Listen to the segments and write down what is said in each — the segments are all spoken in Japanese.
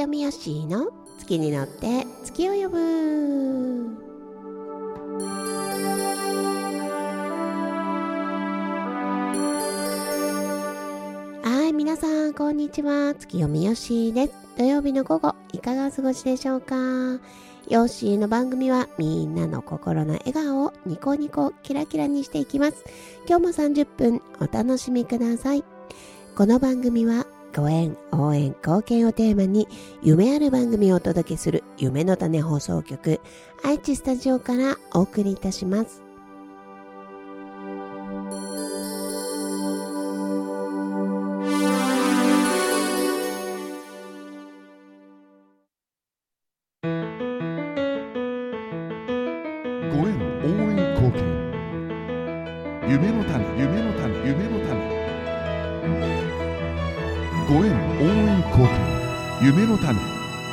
読みよっしーの月に乗って月を呼ぶ。はい、皆さんこんにちは。月読みよっしーです。土曜日の午後いかがお過ごしでしょうか。ヨッシーの番組はみんなの心の笑顔をニコニコキラキラにしていきます。今日も30分お楽しみください。この番組はご縁、応援、貢献をテーマに夢ある番組をお届けする夢の種放送局愛知スタジオからお送りいたします。 ご縁、応援、貢献、夢の種、夢の種、夢の種。ご縁、応援、貢献、夢の種。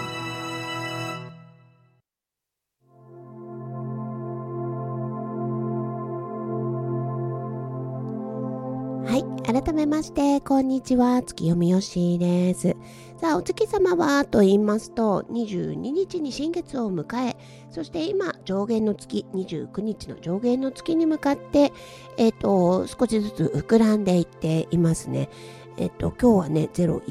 はい、改めましてこんにちは、月読みよしです。さあ、お月様はと言いますと22日に新月を迎え、そして今上限の月、29日の上限の月に向かって少しずつ膨らんでいっていますね。今日はね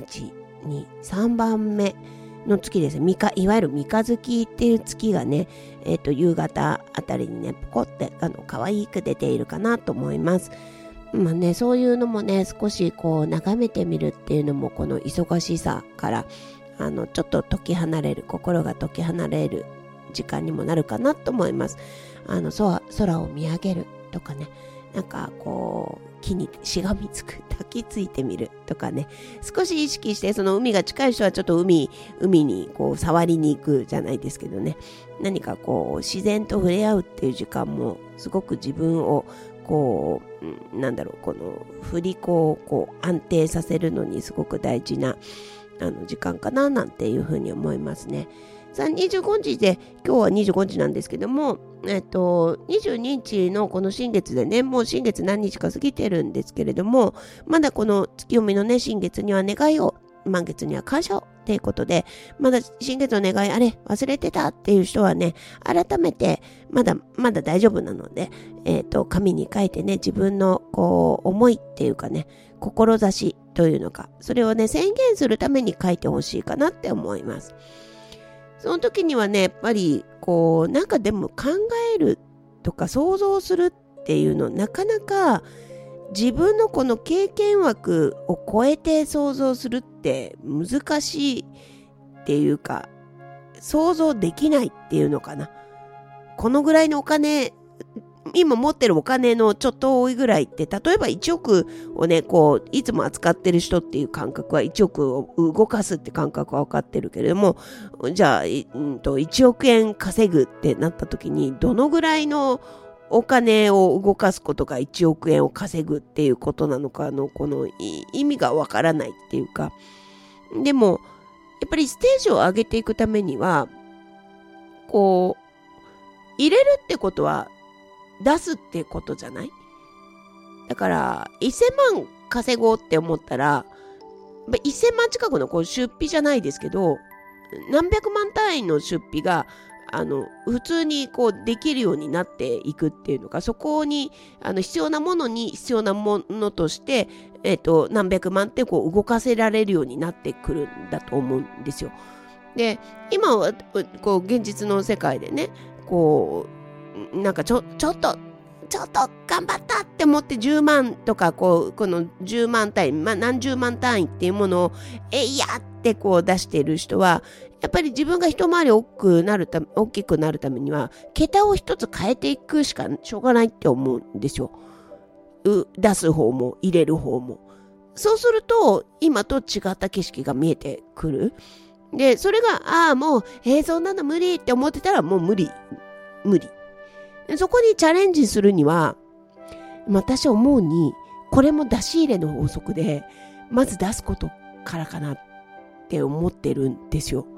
0、1、2、3番目の月ですね。いわゆる三日月っていう月がね、夕方あたりにねポコって可愛く出ているかなと思います。まあね、そういうのもね少しこう眺めてみるっていうのも、この忙しさからちょっと心が解き離れる時間にもなるかなと思います。空を見上げるとかね、なんかこう木にしがみつく、抱きついてみるとかね、少し意識して、その海が近い人はちょっと海にこう触りに行くじゃないですけどね、何かこう自然と触れ合うっていう時間もすごく自分をこうこの振り子をこう安定させるのにすごく大事な時間かななんていうふうに思いますね。さあ、25日で、今日は25日なんですけども、22日のこの新月でね、もう新月何日か過ぎてるんですけれども、まだこの月読みのね新月には願いを、満月には感謝をっていうことで、まだ新月の願い忘れてたっていう人はね、改めてまだ大丈夫なので、紙に書いてね、自分のこう思いっていうかね、志というのか、それをね宣言するために書いてほしいかなって思います。その時にはね、やっぱりこうなんかでも考えるとか想像するっていうの、なかなか自分のこの経験枠を超えて想像するって難しいっていうか、想像できないっていうのかな。このぐらいのお金、今持ってるお金のちょっと多いぐらいって、例えば1億をね、こういつも扱ってる人っていう感覚は、1億を動かすって感覚は分かってるけれども、じゃあ、1億円稼ぐってなった時に、どのぐらいのお金を動かすことが1億円を稼ぐっていうことなのかの、この意味がわからないっていうか。でもやっぱりステージを上げていくためには、こう入れるってことは出すってことじゃない？だから1000万稼ごうって思ったら、1000万近くのこう出費じゃないですけど、何百万単位の出費が普通にこうできるようになっていくっていうのか、そこに必要なものに必要なものとして、何百万ってこう動かせられるようになってくるんだと思うんですよ。で、今はこう現実の世界でね、こうなんかちょっと頑張ったって思って10万とか、この10万単位、何十万単位っていうものをいやってこう出している人は、やっぱり自分が一回り大きくなるためには、桁を一つ変えていくしかしょうがないって思うんですよ。出す方も入れる方も。そうすると今と違った景色が見えてくる。で、それがもうそんなの無理って思ってたら、もう無理。そこにチャレンジするには、私思うに、これも出し入れの法則で、まず出すことからかなって思ってるんですよ。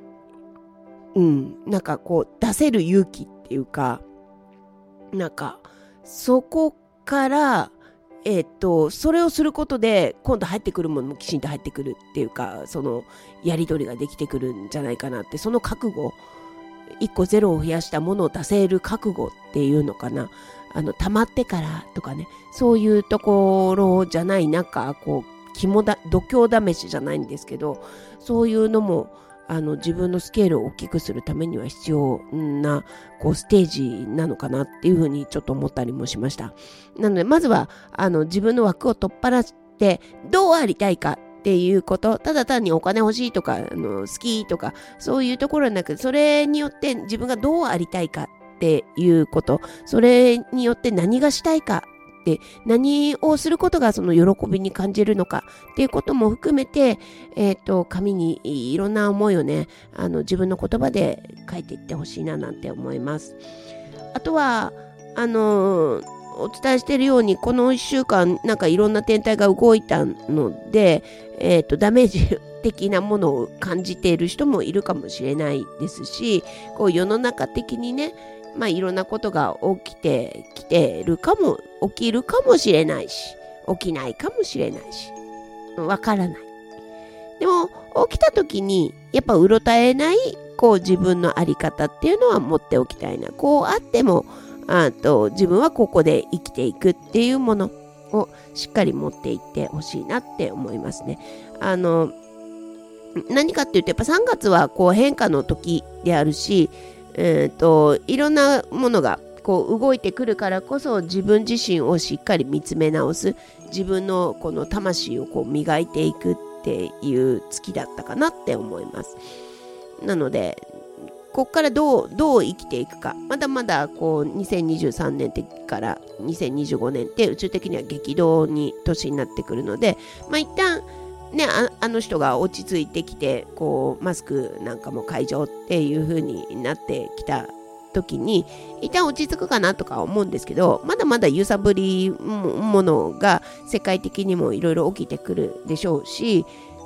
なんかこう出せる勇気っていうか、なんかそこからそれをすることで今度入ってくるものもきちんと入ってくるっていうか、そのやり取りができてくるんじゃないかなって、その覚悟、1個ゼロを増やしたものを出せる覚悟っていうのかな、溜まってからとかね、そういうところじゃない、なんかこう度胸試しじゃないんですけど、そういうのも自分のスケールを大きくするためには必要なこうステージなのかなっていうふうにちょっと思ったりもしました。なのでまずは自分の枠を取っ払ってどうありたいかっていうこと、ただ単にお金欲しいとか好きとかそういうところじゃなくて、それによって自分がどうありたいかっていうこと、それによって何がしたいかって何をすることがその喜びに感じるのかっていうことも含めて、紙にいろんな思いをね、自分の言葉で書いていってほしいななんて思います。あとはお伝えしているように、この1週間なんかいろんな天体が動いたので、ダメージ的なものを感じている人もいるかもしれないですし、こう世の中的にね、いろんなことが起きてきてるかも、起きるかもしれないし、起きないかもしれないし、わからない。でも起きた時にやっぱうろたえないこう自分のあり方っていうのは持っておきたいな。こうあっても自分はここで生きていくっていうものをしっかり持っていってほしいなって思いますね。何かっていうと、やっぱ3月はこう変化の時であるし、いろんなものがこう動いてくるからこそ、自分自身をしっかり見つめ直す、自分のこの魂をこう磨いていくっていう月だったかなって思います。なのでここからどう生きていくか、まだまだこう2023年から2025年って宇宙的には激動に年になってくるので、一旦ね、あの人が落ち着いてきて、こうマスクなんかも解除っていう風になってきた時に一旦落ち着くかなとか思うんですけど、まだまだ揺さぶりものが世界的にもいろいろ起きてくるでしょうし、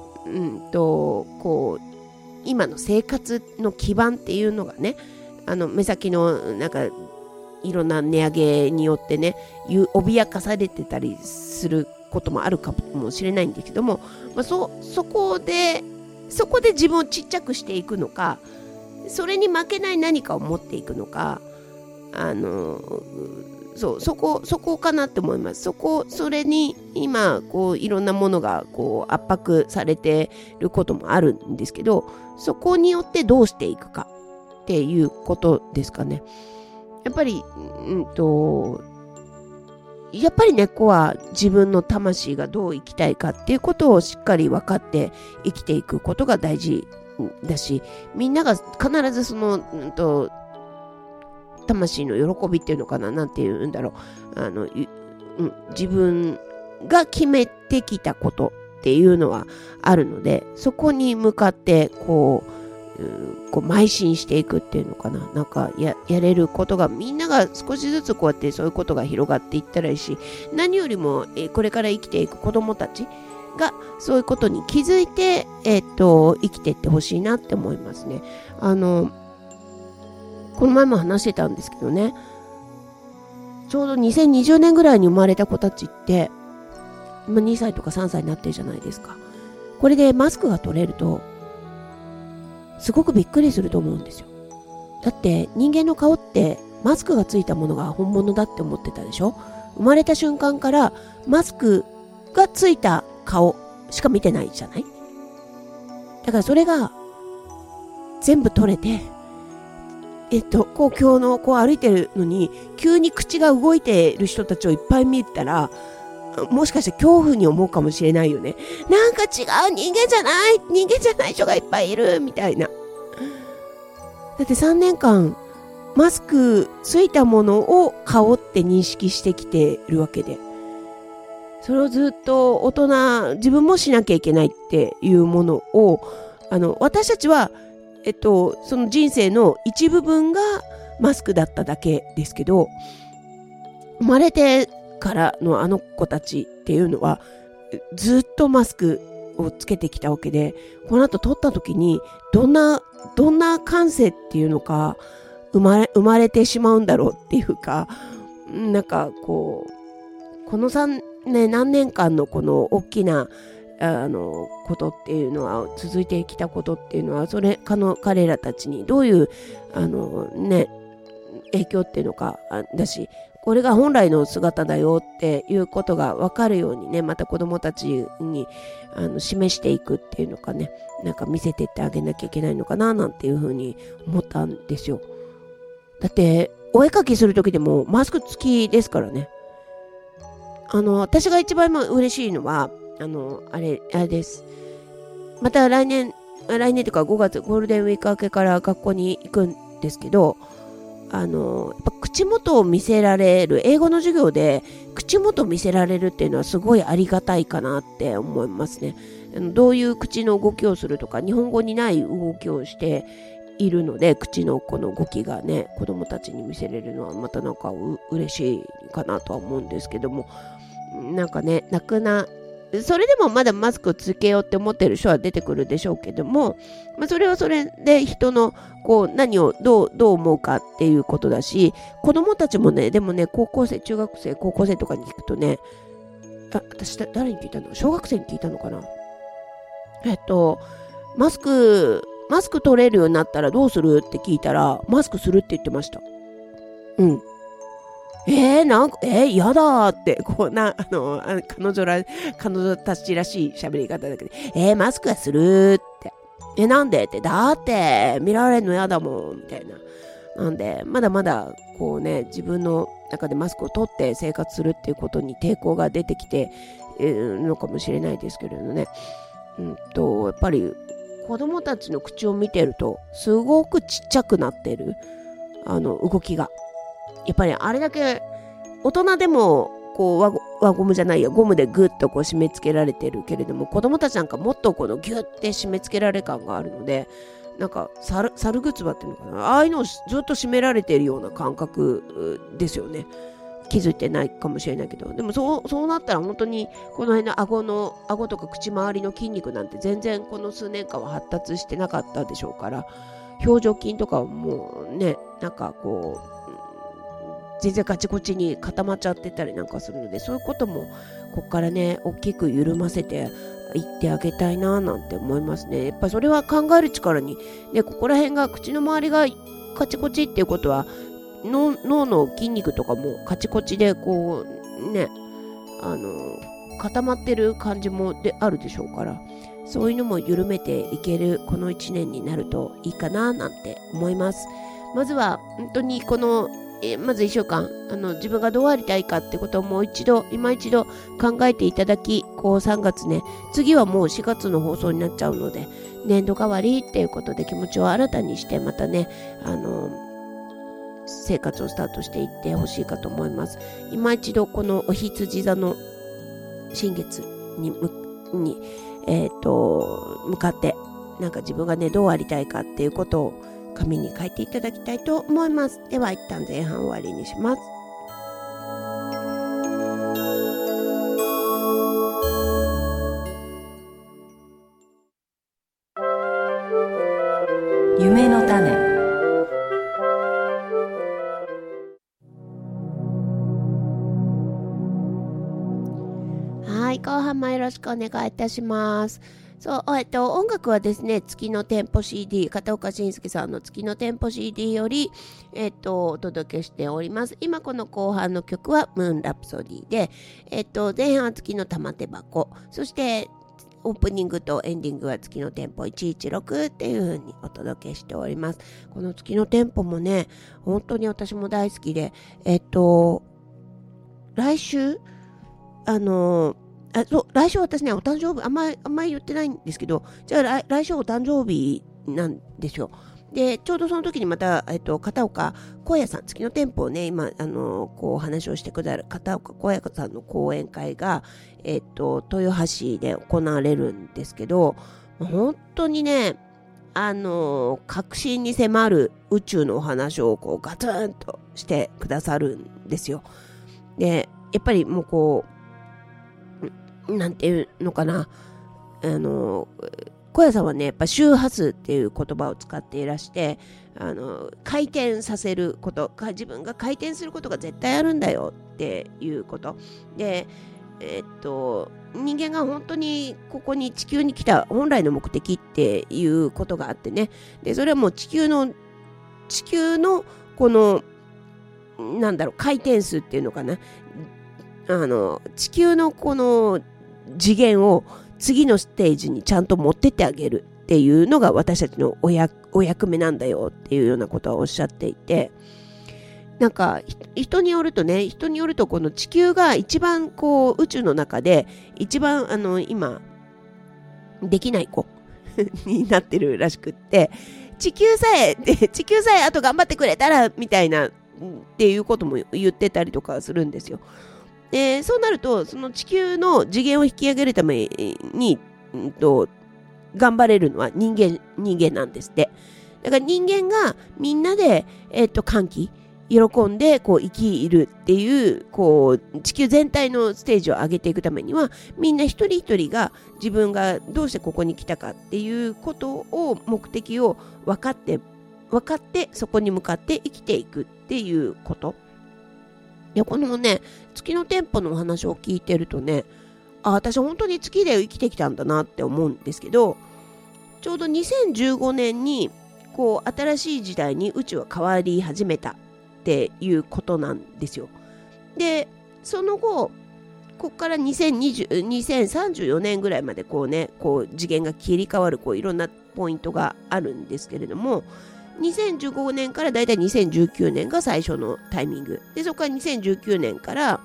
こう今の生活の基盤っていうのがね、目先のなんかいろんな値上げによってね、脅かされてたりすることもあるかもしれないんですけども、そこで自分をちっちゃくしていくのか、それに負けない何かを持っていくのか、そこかなって思います。それに今こういろんなものがこう圧迫されてることもあるんですけど、そこによってどうしていくかっていうことですかね。やっぱり根っこは自分の魂がどう生きたいかっていうことをしっかり分かって生きていくことが大事だし、みんなが必ずその魂の喜びっていうのかな、なんていうんだろう、自分が決めてきたことっていうのはあるので、そこに向かってこう邁進していくっていうのかな、なんかやれることが、みんなが少しずつこうやってそういうことが広がっていったらいいし、何よりもこれから生きていく子どもたちがそういうことに気づいて生きていってほしいなって思いますね。この前も話してたんですけどね、ちょうど2020年ぐらいに生まれた子たちって2歳とか3歳になってるじゃないですか。これでマスクが取れるとすごくびっくりすると思うんですよ。だって人間の顔ってマスクがついたものが本物だって思ってたでしょ。生まれた瞬間からマスクがついた顔しか見てないじゃない。だからそれが全部取れて、公共のこう歩いてるのに急に口が動いてる人たちをいっぱい見たら、もしかして恐怖に思うかもしれないよね。なんか違う、人間じゃない人がいっぱいいるみたいな。だって3年間マスクついたものを顔って認識してきてるわけで、それをずっと自分もしなきゃいけないっていうものを私たちはその人生の一部分がマスクだっただけですけど、生まれてからのあの子たちっていうのはずっとマスクをつけてきたわけで、この後取った時にどんな感性っていうのか生まれてしまうんだろうっていうか、なんかこの3 ね、何年間のこの大きなことっていうのは、続いてきたことっていうのは、彼らたちにどういう影響っていうのかだし、これが本来の姿だよっていうことが分かるようにね、また子供たちに示していくっていうのかね、なんか見せてってあげなきゃいけないのかななんていうふうに思ったんですよ。だってお絵かきする時でもマスク付きですからね。私が一番嬉しいのはあれです。また来年というか5月ゴールデンウィーク明けから学校に行くんですけど、やっぱ口元を見せられる、英語の授業で口元を見せられるっていうのはすごいありがたいかなって思いますね。どういう口の動きをするとか、日本語にない動きをしているので、口のこの動きがね、子供たちに見せれるのはまたなんか嬉しいかなとは思うんですけども、なんかね、それでもまだマスクをつけようって思ってる人は出てくるでしょうけども、それはそれで人の何をどう思うかっていうことだし、子供たちもね、でもね、中学生、高校生とかに聞くとね、私誰に聞いたの？小学生に聞いたのかな？マスク取れるようになったらどうするって聞いたら、マスクするって言ってました。うん。やだーって、彼女たちらしい喋り方だけど、マスクはするって。なんでって、だって見られるのやだもん、みたいな。なんで、まだまだ、自分の中でマスクを取って生活するっていうことに抵抗が出てきているのかもしれないですけれどね。やっぱり、子供たちの口を見てると、すごくちっちゃくなってる、動きが。やっぱりあれだけ大人でも輪ゴムじゃないや、ゴムでグッと締め付けられてるけれども、子供たちなんかもっとギュッて締め付けられ感があるので、なんか猿ぐつばっていうのかな、ああいうのをずっと締められているような感覚ですよね。気づいてないかもしれないけど、でもそうなったら本当にこの辺の顎とか口周りの筋肉なんて全然この数年間は発達してなかったでしょうから、表情筋とかはもうね、なんか全然ガチゴチに固まっちゃってたりなんかするので、そういうこともこっからね、大きく緩ませていってあげたいななんて思いますね。やっぱそれは考える力に、ね、ここら辺が口の周りがカチコチっていうことは、脳の筋肉とかもカチコチで固まってる感じもあるでしょうから、そういうのも緩めていけるこの1年になるといいかななんて思います。まずは本当にまず1週間自分がどうありたいかってことを今一度考えていただき、3月ね、次はもう4月の放送になっちゃうので、年度変わりっていうことで気持ちを新たにして、またね生活をスタートしていってほしいかと思います。今一度このお羊座の新月に向かって、なんか自分がねどうありたいかっていうことを紙に書いていただきたいと思います。では一旦前半終わりにします。 夢の種。 はい、後半もよろしくお願いいたします。音楽はですね、月のテンポ CD、片岡信介さんの月のテンポ CD より、お届けしております。今この後半の曲はムーンラプソディで、前半は月の玉手箱、そしてオープニングとエンディングは月のテンポ116っていう風にお届けしております。この月のテンポもね、本当に私も大好きで、来週来週私ね、お誕生日、あんまり言ってないんですけど、じゃあ来週お誕生日なんですよ。で、ちょうどその時にまた、片岡小也さん、月の店舗をね、今、お話をしてくださる片岡小也さんの講演会が、豊橋で行われるんですけど、本当にね、確信に迫る宇宙のお話をガツンとしてくださるんですよ。で、やっぱりもうなんていうのかな、小屋さんはね、やっぱ周波数っていう言葉を使っていらして、回転させること、自分が回転することが絶対あるんだよっていうことで、 人間が本当にここに地球に来た本来の目的っていうことがあってね。で、それはもう地球のこの、回転数っていうのかな。地球のこの次元を次のステージにちゃんと持ってってあげるっていうのが私たちのお役目なんだよっていうようなことはおっしゃっていて、人によるとこの地球が一番こう宇宙の中で一番今できない子になってるらしくって、地球さえあと頑張ってくれたらみたいなっていうことも言ってたりとかするんですよ。で、そうなるとその地球の次元を引き上げるために、頑張れるのは人間なんですって。だから人間がみんなで歓喜喜んでこう生きるっていうこう地球全体のステージを上げていくためには、みんな一人一人が自分がどうしてここに来たかっていうことを目的を分かってそこに向かって生きていくっていうこと。いや、このね月の店舗のお話を聞いてるとね、私本当に月で生きてきたんだなって思うんですけど、ちょうど2015年にこう新しい時代に宇宙は変わり始めたっていうことなんですよ。で、その後ここから2034年ぐらいまでこう次元が切り替わるいろんなポイントがあるんですけれども、2015年からだいたい2019年が最初のタイミングで、そこから2019年から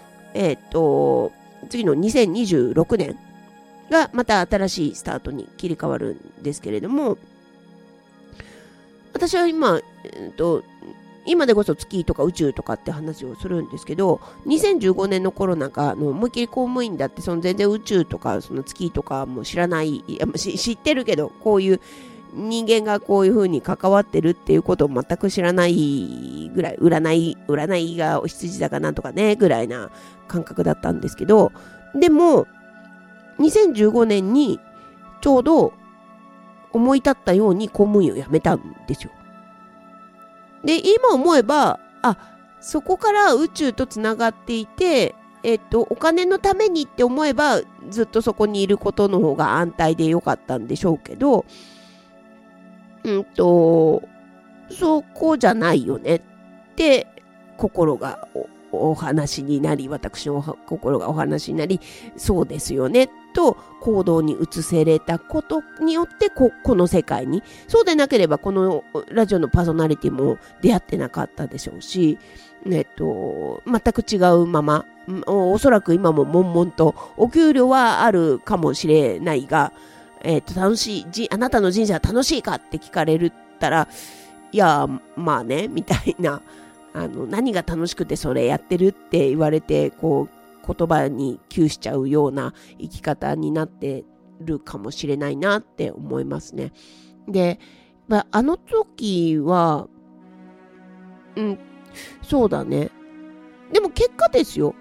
次の2026年がまた新しいスタートに切り替わるんですけれども、私は今でこそ月とか宇宙とかって話をするんですけど、2015年の頃なんか思いっきり公務員だって、全然宇宙とかその月とかも知らない、知ってるけど、こういう人間がこういう風に関わってるっていうことを全く知らないぐらい、占いがお羊座かなんとかねぐらいな感覚だったんですけど、でも2015年にちょうど思い立ったように公務員を辞めたんですよ。で、今思えばそこから宇宙とつながっていて、お金のためにって思えばずっとそこにいることの方が安泰でよかったんでしょうけど、そこじゃないよねって心がお話になり、私の心がお話になり、そうですよねと行動に移せれたことによって、この世界に、そうでなければこのラジオのパーソナリティも出会ってなかったでしょうし、全く違うまま、おそらく今も悶々とお給料はあるかもしれないが、楽しい、あなたの人生は楽しいかって聞かれたら、いや、まあね、みたいな、何が楽しくてそれやってるって言われて、こう、言葉に窮しちゃうような生き方になってるかもしれないなって思いますね。で、あの時は、そうだね。でも結果ですよ。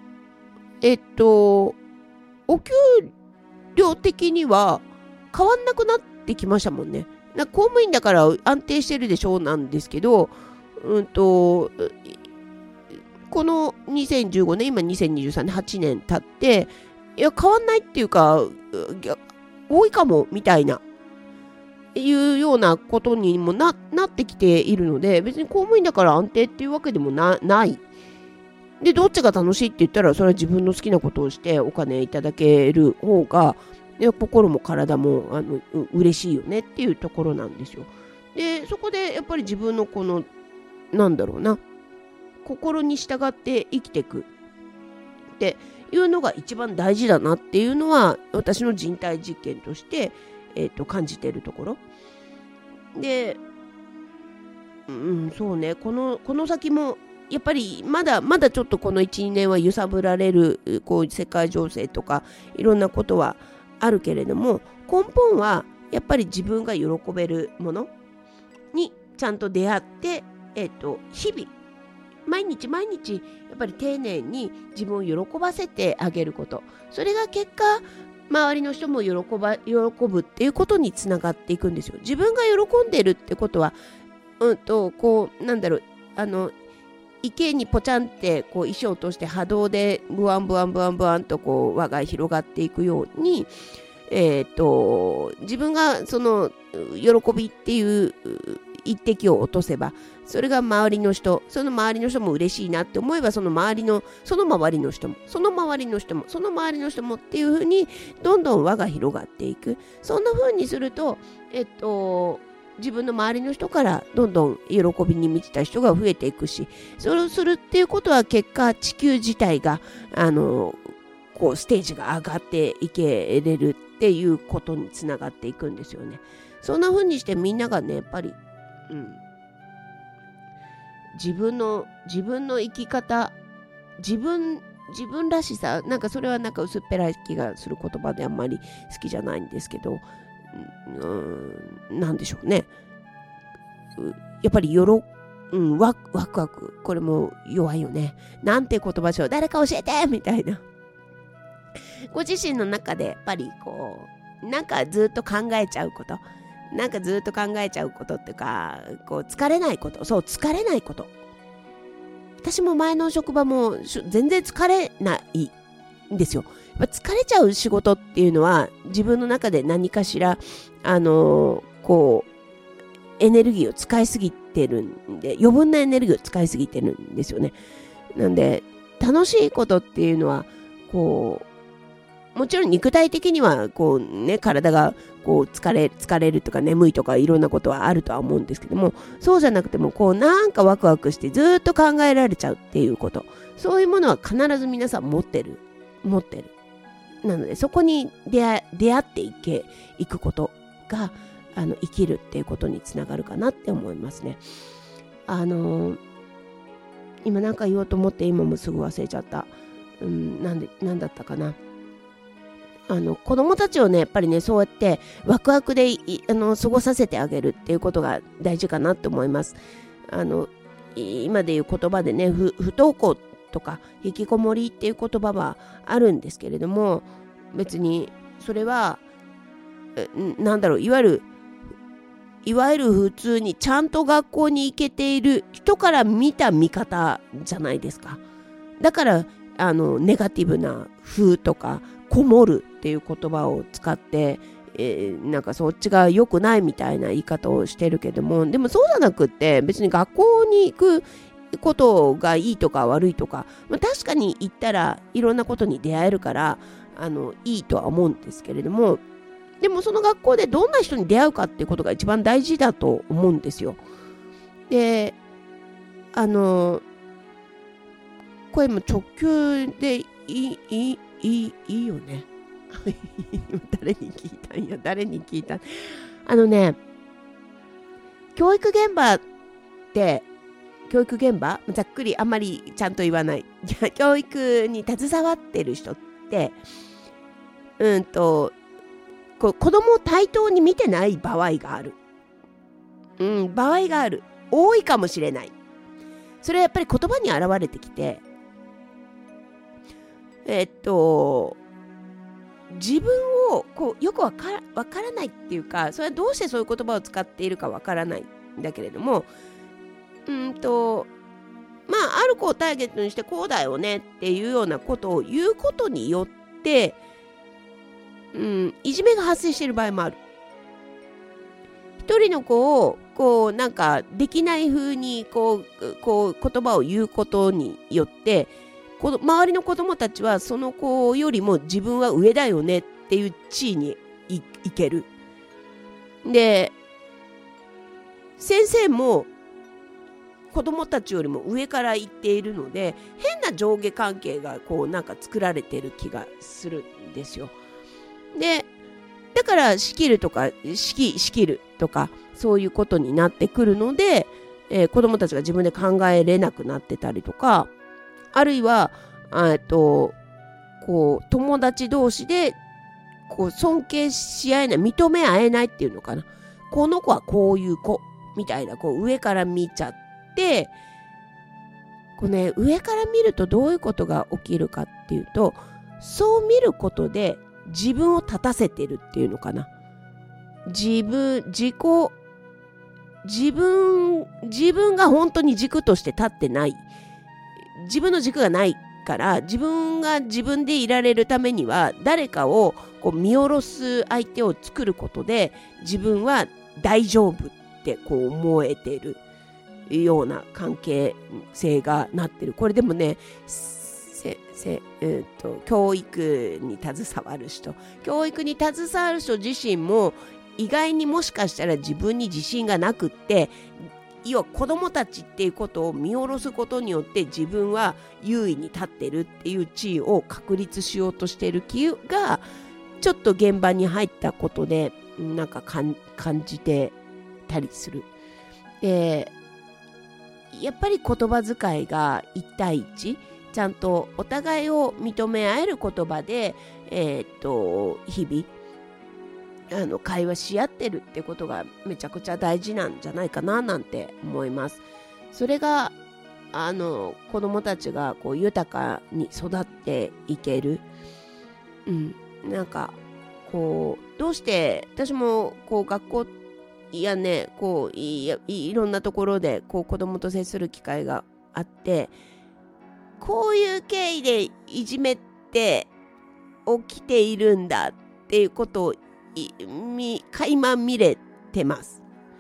お給料的には変わんなくなってきましたもんね。公務員だから安定してるでしょうなんですけど、この2015年、今2023年、8年経って、いや、変わんないっていうか、多いかも、みたいな、いうようなことにも なってきているので、別に公務員だから安定っていうわけでもない。で、どっちが楽しいって言ったら、それは自分の好きなことをしてお金いただける方が、心も体も嬉しいよねっていうところなんですよ。で、そこでやっぱり自分のこの心に従って生きていくっていうのが一番大事だなっていうのは、私の人体実験として、感じているところで、そうね、この先もやっぱりまだちょっとこの 1,2 年は揺さぶられるこう世界情勢とかいろんなことはあるけれども、根本はやっぱり自分が喜べるものにちゃんと出会って、日々毎日やっぱり丁寧に自分を喜ばせてあげること、それが結果周りの人も喜ぶっていうことにつながっていくんですよ。自分が喜んでるってことは、 池にポチャンってこう石を落として波動でブワンブワンブワンブワンとこう輪が広がっていくように、自分がその喜びっていう一滴を落とせば、それが周りの人、その周りの人も嬉しいなって思えば、その周りの人も、その周りの人も、その周りの人もっていう風にどんどん輪が広がっていく。そんな風にすると、自分の周りの人からどんどん喜びに満ちた人が増えていくし、それをするっていうことは結果地球自体がこうステージが上がっていけれるっていうことにつながっていくんですよね。そんな風にしてみんながね、やっぱり、自分の生き方、自分らしさ、なんかそれはなんか薄っぺらい気がする言葉であんまり好きじゃないんですけど、なんでしょうね。やっぱりワクワク、これも弱いよね。なんて言葉でしょう、誰か教えてみたいな。ご自身の中でやっぱりこうなんかずっと考えちゃうこと、っていうか、こう疲れないこと。私も前の職場も全然疲れないんですよ。やっぱ疲れちゃう仕事っていうのは自分の中で何かしらこうエネルギーを使いすぎてるんで、余分なエネルギーを使いすぎてるんですよね。なんで楽しいことっていうのはこうもちろん肉体的にはこうね、体がこう疲れるとか眠いとかいろんなことはあるとは思うんですけども、そうじゃなくてもこうなんかワクワクしてずっと考えられちゃうっていうこと、そういうものは必ず皆さん持ってる。なのでそこに出会っていくことが生きるっていうことにつながるかなって思いますね。今なんか言おうと思って今もすぐ忘れちゃった。なんだったかな。子供たちをね、やっぱりね、そうやってワクワクで過ごさせてあげるっていうことが大事かなって思います。今でいう言葉でね、不登校とか引きこもりっていう言葉はあるんですけれども、別にそれはいわゆる普通にちゃんと学校に行けている人から見た見方じゃないですか。だからネガティブな風とかこもるっていう言葉を使って、なんかそっちが良くないみたいな言い方をしてるけども、でもそうじゃなくって別に学校に行くことがいいとか悪いとか、確かに行ったらいろんなことに出会えるからいいとは思うんですけれども、でもその学校でどんな人に出会うかっていうことが一番大事だと思うんですよ。で声も直球でいいよね。誰に聞いた教育現場ざっくりあんまりちゃんと言わない教育に携わってる人って子供を対等に見てない場合がある。多いかもしれない。それはやっぱり言葉に表れてきて、自分をこうよくわからないっていうか、それはどうしてそういう言葉を使っているかわからないんだけれども、ある子をターゲットにしてこうだよねっていうようなことを言うことによって、いじめが発生している場合もある。一人の子をこうなんかできない風にこう言葉を言うことによって周りの子供たちはその子よりも自分は上だよねっていう地位にいける。で先生も子供たちよりも上から行っているので、変な上下関係がこうなんか作られている気がするんですよ。でだから仕切るとかそういうことになってくるので、子供たちが自分で考えれなくなってたりとか、あるいはこう友達同士でこう尊敬し合えない、認め合えないっていうのかな。この子はこういう子みたいな、こう上から見ちゃって、上から見るとどういうことが起きるかっていうと、そう見ることで自分を立たせてるっていうのかな。自分が本当に軸として立ってない。 自分の軸がないから、自分が自分でいられるためには誰かをこう見下ろす相手を作ることで自分は大丈夫ってこう思えてるような関係性がなってる。これでもね、教育に携わる人自身も意外にもしかしたら自分に自信がなくって、要は子供たちっていうことを見下ろすことによって自分は優位に立ってるっていう地位を確立しようとしている気がちょっと現場に入ったことでなんか感じてたりする。で、やっぱり言葉遣いが1対1、ちゃんとお互いを認め合える言葉で、日々会話し合ってるってことがめちゃくちゃ大事なんじゃないかななんて思います。それが子供たちがこう豊かに育っていける。なんかこうどうして私もこう学校やねこういろんなところでこう子供と接する機会があって、こういう経緯でいじめって起きているんだっていうことを垣間見れてます。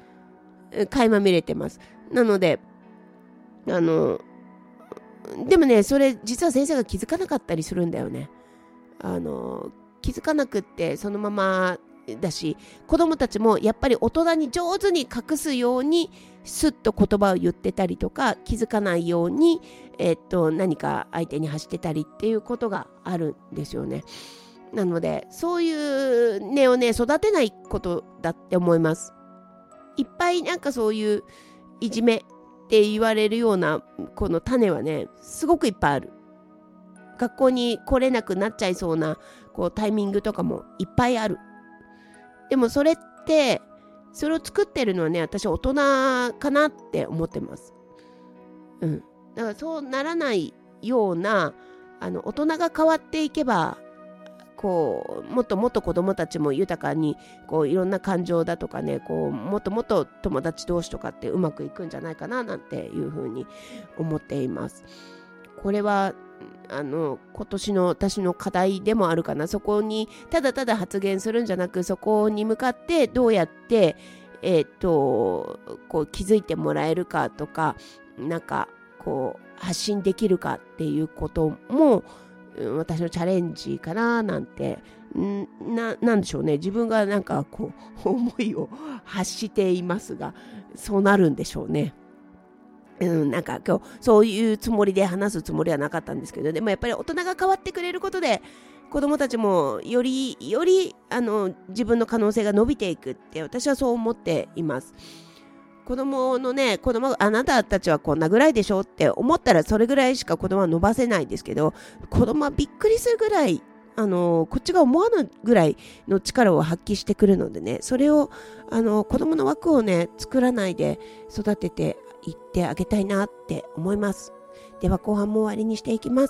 なのででもね、それ実は先生が気づかなかったりするんだよね。気づかなくってそのままだし、子供たちもやっぱり大人に上手に隠すようにスッと言葉を言ってたりとか、気づかないように、何か相手に発してたりっていうことがあるんですよね。なのでそういう根をね育てないことだって思います。いっぱいなんかそういういじめって言われるようなこの種はねすごくいっぱいある。学校に来れなくなっちゃいそうなこうタイミングとかもいっぱいある。でもそれってそれを作ってるのはね、私大人かなって思ってます。だからそうならないような大人が変わっていけば、こうもっともっと子どもたちも豊かにこういろんな感情だとかね、こうもっともっと友達同士とかってうまくいくんじゃないかななんていうふうに思っています。これは今年の私の課題でもあるかな。そこにただただ発言するんじゃなく、そこに向かってどうやってこう気づいてもらえるかとか、なんかこう発信できるかっていうことも私のチャレンジかななんて、なんでしょうね。自分がなんかこう思いを発していますが、そうなるんでしょうね。なんか今日そういうつもりで話すつもりはなかったんですけど、でもやっぱり大人が変わってくれることで子どもたちもより自分の可能性が伸びていくって私はそう思っています。子供あなたたちはこんなぐらいでしょって思ったらそれぐらいしか子供は伸ばせないんですけど、子供はびっくりするぐらいこっちが思わぬぐらいの力を発揮してくるのでね、それを子供の枠をね作らないで育てていってあげたいなって思います。では後半も終わりにしていきます。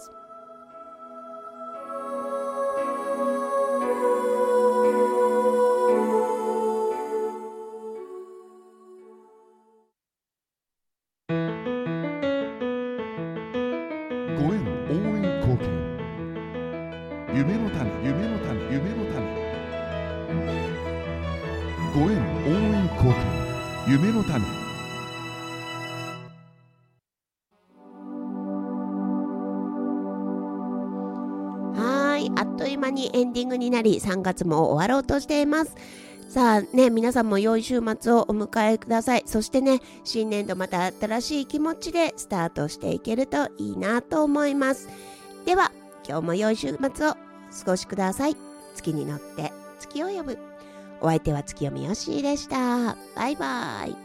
ご縁応援貢献、夢の種ご縁応援貢献、夢の種。 あっという間にエンディングになり3月も終わろうとしています。さあね、皆さんも良い週末をお迎えください。そしてね、新年度また新しい気持ちでスタートしていけるといいなと思います。では今日も良い週末をお過ごしください。月に乗って月を呼ぶ。お相手は月読みよしでした。バイバイ。